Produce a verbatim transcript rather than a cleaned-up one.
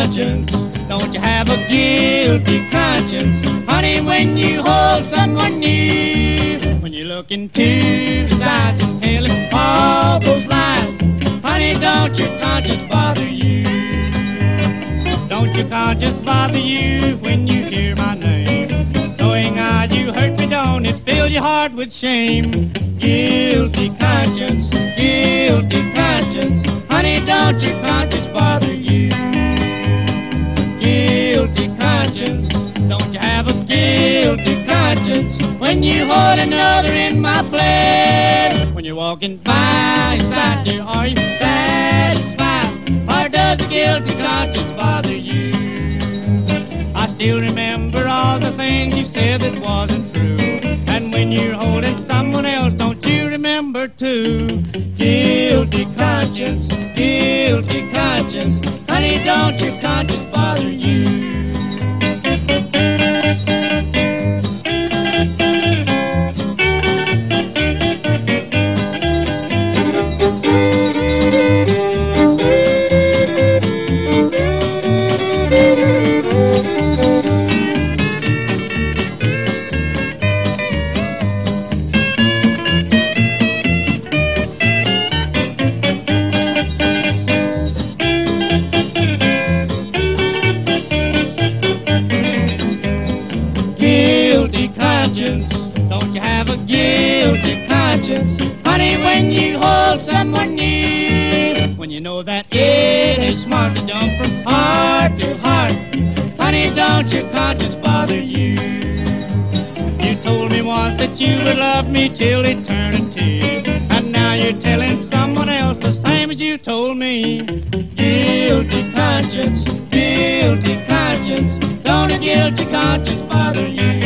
conscience. Don't you have a guilty conscience, honey, when you hold someone new? When you look into his eyes and tell him all those lies, honey, don't your conscience bother you? Don't your conscience bother you when you hear my name? Knowing how you hurt me, don't it fill your heart with shame? Guilty conscience, guilty conscience, honey, don't your conscience bother you? Guilty conscience, don't you have a guilty conscience when you hold another in my place? When you're walking by inside there, are you satisfied, or does a guilty conscience bother you? I still remember all the things you said that wasn't true, and when you're holding someone else, don't you remember too? Guilty conscience, guilty conscience, honey, don't your conscience bother you? Guilty conscience, don't you have a guilty conscience, honey, when you hold someone near? When you know that it ain't smart to jump from heart to heart, honey, don't your conscience bother you? You told me once that you would love me till eternity, and now you're telling someone else the same as you told me. Guilty conscience, guilty conscience, don't a guilty conscience bother you?